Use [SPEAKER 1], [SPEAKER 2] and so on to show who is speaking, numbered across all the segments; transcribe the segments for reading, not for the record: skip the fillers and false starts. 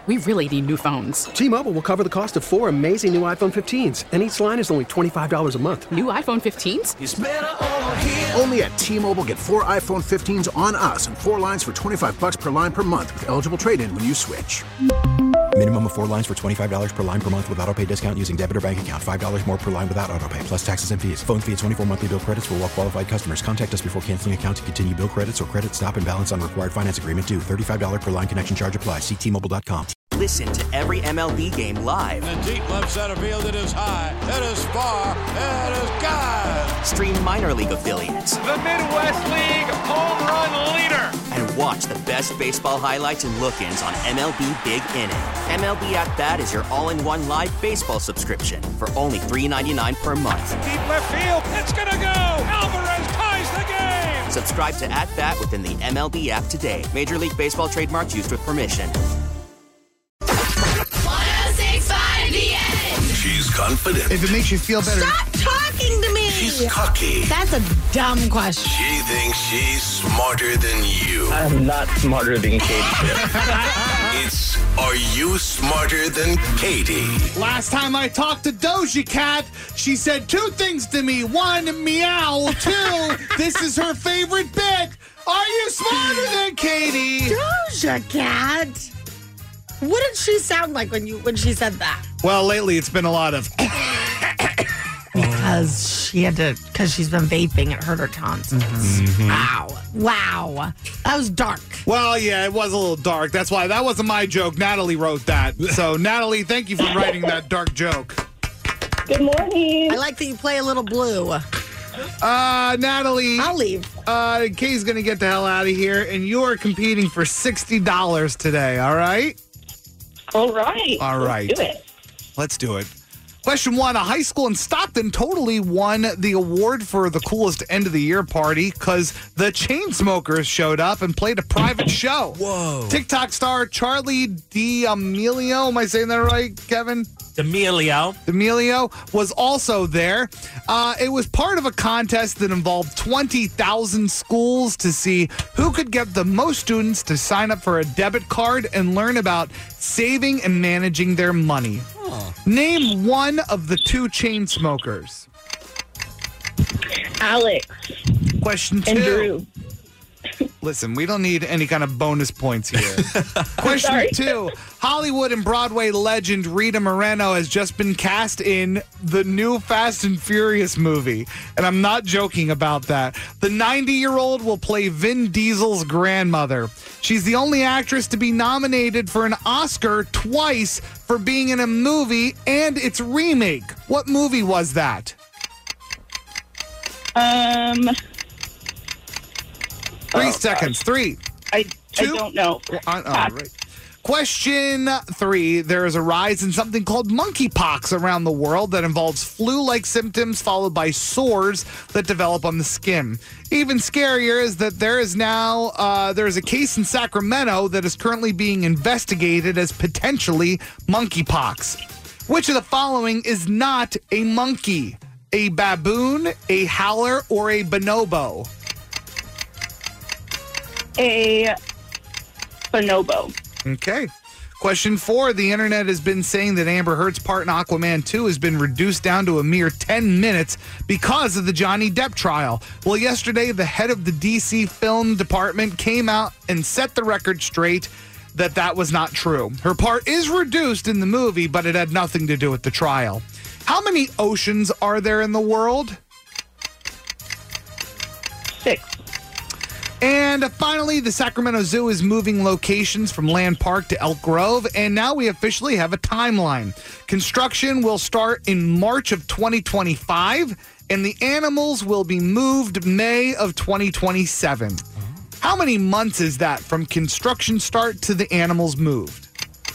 [SPEAKER 1] We really need new phones.
[SPEAKER 2] T-Mobile will cover the cost of 4 amazing new iPhone 15s, and each line is only $25 a month.
[SPEAKER 1] New iPhone 15s?
[SPEAKER 3] It's better over here.
[SPEAKER 4] Only at T-Mobile, get 4 iPhone 15s on us and 4 lines for $25 per line per month with eligible trade-in when you switch.
[SPEAKER 5] Minimum of 4 lines for $25 per line per month with autopay discount using debit or bank account. $5 more per line without autopay, plus taxes and fees. Phone fee at 24 monthly bill credits for well-qualified customers. Contact us before canceling account to continue bill credits or credit stop and balance on required finance agreement due. $35 per line connection charge applies. See T-Mobile.com.
[SPEAKER 6] Listen to every MLB game live.
[SPEAKER 7] In the deep left center field, it is high, it is far, it is gone.
[SPEAKER 6] Stream minor league affiliates.
[SPEAKER 8] The Midwest League home run leader.
[SPEAKER 6] And watch the best baseball highlights and look-ins on MLB Big Inning. MLB At Bat is your all-in-one live baseball subscription for only $3.99 per month.
[SPEAKER 8] Deep left field, it's gonna go. Alvarez ties the game.
[SPEAKER 6] Subscribe to At Bat within the MLB app today. Major League Baseball trademarks used with permission.
[SPEAKER 9] 106.5 The Edge.
[SPEAKER 10] She's confident.
[SPEAKER 11] If it makes you feel better.
[SPEAKER 9] Stop talking to me.
[SPEAKER 10] She's cocky.
[SPEAKER 9] That's a dumb question.
[SPEAKER 10] She thinks she's smarter than you.
[SPEAKER 12] I'm not smarter than Katie.
[SPEAKER 10] It's Are You Smarter Than Katie?
[SPEAKER 11] Last time I talked to Doja Cat, she said 2 things to me. 1, meow. 2, this is her favorite bit. Are you smarter than Katie?
[SPEAKER 9] Doja Cat. What did she sound like when she said that?
[SPEAKER 11] Well, lately it's been a lot of...
[SPEAKER 9] Because she's been vaping, it hurt her tonsils.
[SPEAKER 11] Mm-hmm.
[SPEAKER 9] Wow. That was dark.
[SPEAKER 11] Well, yeah, it was a little dark. That's why that wasn't my joke. Natalie wrote that. So, Natalie, thank you for writing that dark joke.
[SPEAKER 13] Good morning.
[SPEAKER 9] I like that you play a little blue.
[SPEAKER 11] Natalie.
[SPEAKER 9] I'll leave.
[SPEAKER 11] Kay's going to get the hell out of here, and you're competing for $60 today, all right?
[SPEAKER 13] All right.
[SPEAKER 11] All right.
[SPEAKER 13] Let's do it.
[SPEAKER 11] Let's do it. Question 1, a high school in Stockton totally won the award for the coolest end of the year party because the Chainsmokers showed up and played a private show.
[SPEAKER 14] Whoa.
[SPEAKER 11] TikTok star Charlie D'Amelio, am I saying that right, Kevin? D'Amelio was also there. It was part of a contest that involved 20,000 schools to see who could get the most students to sign up for a debit card and learn about saving and managing their money. Name one of the 2 Chainsmokers.
[SPEAKER 13] Alex.
[SPEAKER 11] Question 2.
[SPEAKER 13] And Drew.
[SPEAKER 11] Listen, we don't need any kind of bonus points here. Question 2. Hollywood and Broadway legend Rita Moreno has just been cast in the new Fast and Furious movie. And I'm not joking about that. The 90-year-old will play Vin Diesel's grandmother. She's the only actress to be nominated for an Oscar twice for being in a movie and its remake. What movie was that? Three seconds. 3. 2.
[SPEAKER 13] I don't know.
[SPEAKER 11] All right. Question 3. There is a rise in something called monkeypox around the world that involves flu-like symptoms followed by sores that develop on the skin. Even scarier is that there is a case in Sacramento that is currently being investigated as potentially monkeypox. Which of the following is not a monkey? A baboon, a howler, or a bonobo?
[SPEAKER 13] A bonobo.
[SPEAKER 11] Okay. Question 4. The internet has been saying that Amber Heard's part in Aquaman 2 has been reduced down to a mere 10 minutes because of the Johnny Depp trial. Well, yesterday, the head of the DC film department came out and set the record straight that was not true. Her part is reduced in the movie, but it had nothing to do with the trial. How many oceans are there in the world?
[SPEAKER 13] 6.
[SPEAKER 11] And finally, the Sacramento Zoo is moving locations from Land Park to Elk Grove, and now we officially have a timeline. Construction will start in March of 2025, and the animals will be moved May of 2027. How many months is that from construction start to the animals moved?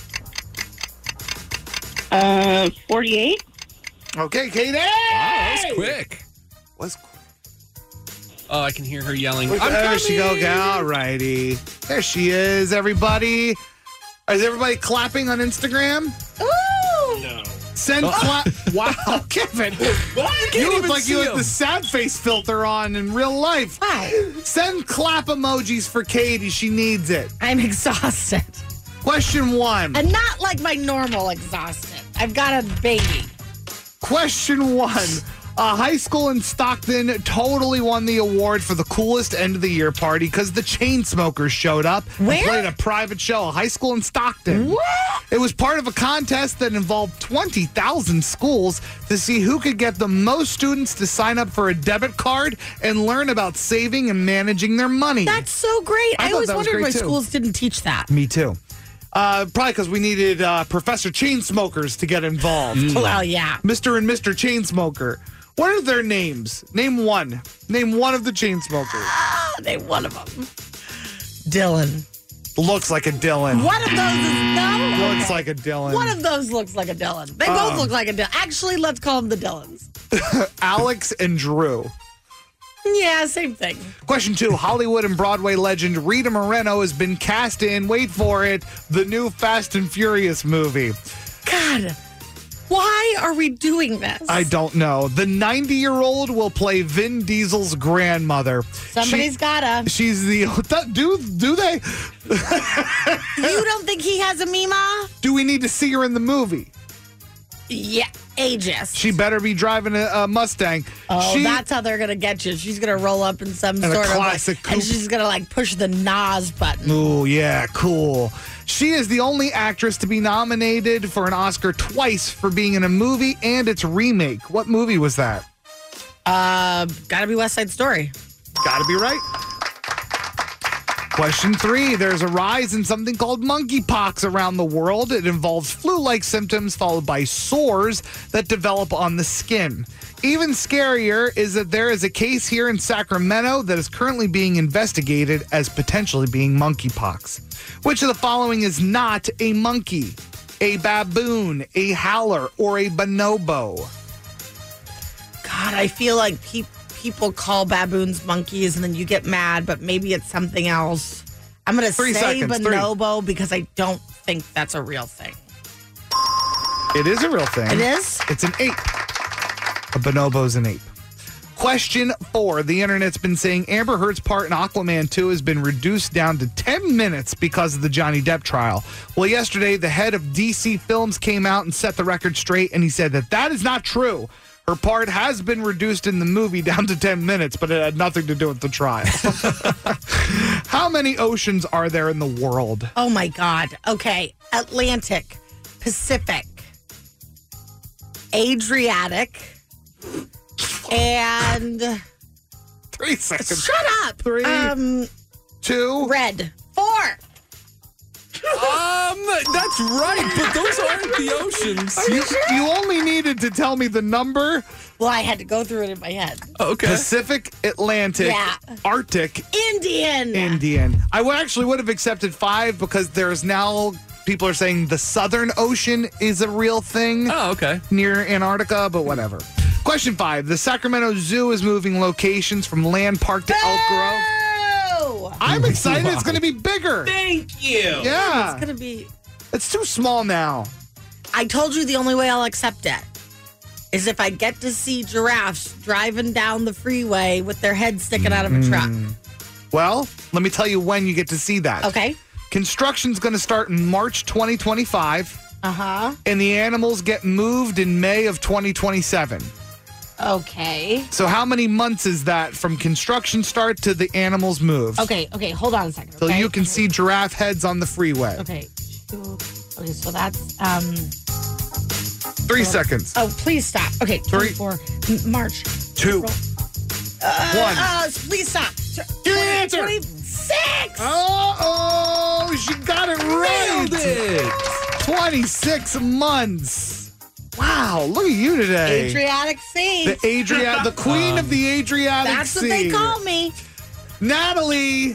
[SPEAKER 13] 48.
[SPEAKER 11] Okay, Katie!
[SPEAKER 14] Wow, that was quick.
[SPEAKER 11] Was quick.
[SPEAKER 14] Oh, I can hear her yelling.
[SPEAKER 11] There she goes. All righty. There she is, everybody. Is everybody clapping on Instagram?
[SPEAKER 9] Ooh!
[SPEAKER 14] No.
[SPEAKER 11] Send clap. Wow, Kevin.
[SPEAKER 14] What?
[SPEAKER 11] You look like you had the sad face filter on in real life.
[SPEAKER 9] Wow.
[SPEAKER 11] Send clap emojis for Katie. She needs it.
[SPEAKER 9] I'm exhausted.
[SPEAKER 11] Question 1.
[SPEAKER 9] And not like my normal exhausted. I've got a baby.
[SPEAKER 11] Question 1. A high school in Stockton totally won the award for the coolest end of the year party because the Chainsmokers showed up and played a private show. A high school in Stockton.
[SPEAKER 9] What?
[SPEAKER 11] It was part of a contest that involved 20,000 schools to see who could get the most students to sign up for a debit card and learn about saving and managing their money.
[SPEAKER 9] That's so great. I always
[SPEAKER 11] that was
[SPEAKER 9] wondered
[SPEAKER 11] great,
[SPEAKER 9] why
[SPEAKER 11] too.
[SPEAKER 9] schools didn't teach that.
[SPEAKER 11] Me too. Probably because we needed Professor Chainsmokers to get involved.
[SPEAKER 9] Well, yeah.
[SPEAKER 11] Mr. and Mr. Chainsmoker. What are their names? Name one. Name one of the Chainsmokers.
[SPEAKER 9] Name one of them. Dylan.
[SPEAKER 11] Looks like a Dylan.
[SPEAKER 9] One of those is no.
[SPEAKER 11] Looks like a Dylan.
[SPEAKER 9] One of those looks like a Dylan. They both look like a Dylan. Actually, let's call them the Dylans.
[SPEAKER 11] Alex and Drew.
[SPEAKER 9] Yeah, same thing.
[SPEAKER 11] Question 2. Hollywood and Broadway legend Rita Moreno has been cast in, wait for it, the new Fast and Furious movie.
[SPEAKER 9] God, why are we doing this?
[SPEAKER 11] I don't know. The 90-year-old will play Vin Diesel's grandmother.
[SPEAKER 9] Somebody's gotta.
[SPEAKER 11] She's the... Do they?
[SPEAKER 9] You don't think he has a Mima?
[SPEAKER 11] Do we need to see her in the movie?
[SPEAKER 9] Yeah, ageist.
[SPEAKER 11] She better be driving a Mustang.
[SPEAKER 9] Oh, that's how they're gonna get you. She's gonna roll up in some sort of
[SPEAKER 11] classic coupe.
[SPEAKER 9] and she's gonna like push the Nas button.
[SPEAKER 11] Oh, yeah, cool. She is the only actress to be nominated for an Oscar twice for being in a movie and its remake. What movie was that?
[SPEAKER 9] Gotta be West Side Story.
[SPEAKER 11] Gotta be right. Question 3. There's a rise in something called monkeypox around the world. It involves flu-like symptoms followed by sores that develop on the skin. Even scarier is that there is a case here in Sacramento that is currently being investigated as potentially being monkeypox. Which of the following is not a monkey? A baboon, a howler, or a bonobo?
[SPEAKER 9] God, I feel like people call baboons monkeys and then you get mad, but maybe it's something else. I'm going to say bonobo because I don't think that's a real thing.
[SPEAKER 11] It is a real thing.
[SPEAKER 9] It is?
[SPEAKER 11] It's an ape. A bonobo's an ape. Question 4. The internet's been saying Amber Heard's part in Aquaman 2 has been reduced down to 10 minutes because of the Johnny Depp trial. Well, yesterday, the head of DC Films came out and set the record straight, and he said that is not true. Her part has been reduced in the movie down to 10 minutes, but it had nothing to do with the trial. How many oceans are there in the world?
[SPEAKER 9] Oh, my God. Okay. Atlantic, Pacific, Adriatic, and
[SPEAKER 11] 3 seconds.
[SPEAKER 9] Shut up.
[SPEAKER 11] 3, 2,
[SPEAKER 9] red. 4.
[SPEAKER 14] That's right, but those aren't the oceans.
[SPEAKER 11] You only needed to tell me the number.
[SPEAKER 9] Well, I had to go through it in my head.
[SPEAKER 14] Okay.
[SPEAKER 11] Pacific, Atlantic, Arctic,
[SPEAKER 9] Indian.
[SPEAKER 11] I would have accepted 5 because there's now people are saying the Southern Ocean is a real thing.
[SPEAKER 14] Oh, okay.
[SPEAKER 11] Near Antarctica, but whatever. Question 5. The Sacramento Zoo is moving locations from Land Park to Elk Grove. I'm excited. It's going to be bigger.
[SPEAKER 14] Thank you.
[SPEAKER 11] Yeah.
[SPEAKER 9] It's going to be...
[SPEAKER 11] It's too small now.
[SPEAKER 9] I told you the only way I'll accept it is if I get to see giraffes driving down the freeway with their heads sticking out of a truck.
[SPEAKER 11] Well, let me tell you when you get to see that.
[SPEAKER 9] Okay.
[SPEAKER 11] Construction's going to start in March 2025.
[SPEAKER 9] Uh-huh.
[SPEAKER 11] And the animals get moved in May of 2027.
[SPEAKER 9] Okay.
[SPEAKER 11] So how many months is that from construction start to the animals move?
[SPEAKER 9] Okay, hold on a second.
[SPEAKER 11] So
[SPEAKER 9] okay?
[SPEAKER 11] you can see giraffe heads on the freeway.
[SPEAKER 9] Okay. Okay, so that's
[SPEAKER 11] 3 seconds.
[SPEAKER 9] Oh, please stop. Okay, 24 March.
[SPEAKER 11] 2 1.
[SPEAKER 9] Please stop.
[SPEAKER 11] Give me an answer.
[SPEAKER 9] 26.
[SPEAKER 11] Oh, she got it right.
[SPEAKER 14] Nailed it.
[SPEAKER 11] 26 months. Wow, look at you today.
[SPEAKER 9] Adriatic Sea.
[SPEAKER 11] The queen of the Adriatic Sea.
[SPEAKER 9] That's what they call me.
[SPEAKER 11] Natalie.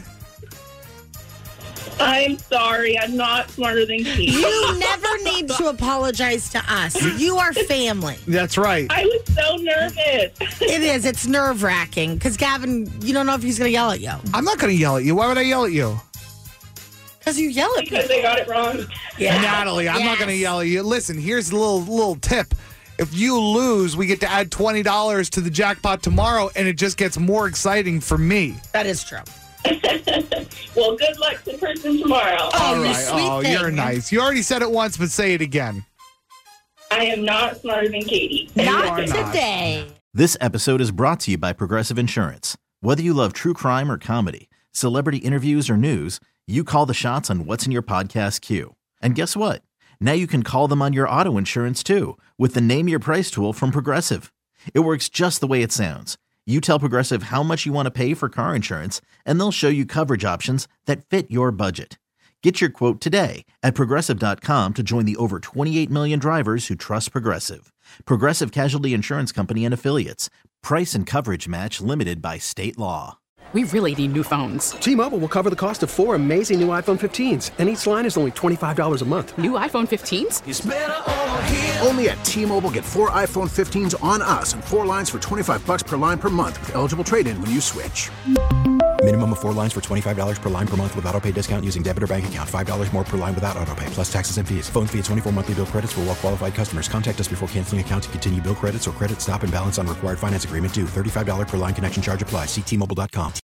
[SPEAKER 13] I'm sorry. I'm not smarter than Keith.
[SPEAKER 9] You never need to apologize to us. You are family.
[SPEAKER 11] That's right.
[SPEAKER 13] I was so nervous.
[SPEAKER 9] It is. It's nerve-wracking because, Gavin, you don't know if he's going to yell at you.
[SPEAKER 11] I'm not going to yell at you. Why would I yell at you?
[SPEAKER 9] Because you yell at people.
[SPEAKER 13] Because they got it wrong.
[SPEAKER 9] Yeah.
[SPEAKER 11] Natalie, I'm not going to yell at you. Listen, here's a little tip. If you lose, we get to add $20 to the jackpot tomorrow, and it just gets more exciting for me.
[SPEAKER 9] That is true.
[SPEAKER 13] Well, good luck to the person tomorrow.
[SPEAKER 11] All right. Oh, you're nice. You already said it once, but say it again.
[SPEAKER 13] I am not smarter than Katie.
[SPEAKER 9] Not today.
[SPEAKER 3] This episode is brought to you by Progressive Insurance. Whether you love true crime or comedy, celebrity interviews or news, you call the shots on what's in your podcast queue. And guess what? Now you can call them on your auto insurance too with the Name Your Price tool from Progressive. It works just the way it sounds. You tell Progressive how much you want to pay for car insurance, and they'll show you coverage options that fit your budget. Get your quote today at Progressive.com to join the over 28 million drivers who trust Progressive. Progressive Casualty Insurance Company and Affiliates. Price and coverage match limited by state law.
[SPEAKER 1] We really need new phones.
[SPEAKER 2] T-Mobile will cover the cost of 4 amazing new iPhone 15s, and each line is only $25 a month.
[SPEAKER 1] New iPhone 15s?
[SPEAKER 4] It's better over here. Only at T-Mobile, get 4 iPhone 15s on us and 4 lines for $25 per line per month with eligible trade-in when you switch.
[SPEAKER 5] Minimum of 4 lines for $25 per line per month with autopay discount using debit or bank account. $5 more per line without autopay, plus taxes and fees. Phone fee at 24 monthly bill credits for well-qualified customers. Contact us before canceling account to continue bill credits or credit stop and balance on required finance agreement due. $35 per line connection charge applies. See T-Mobile.com.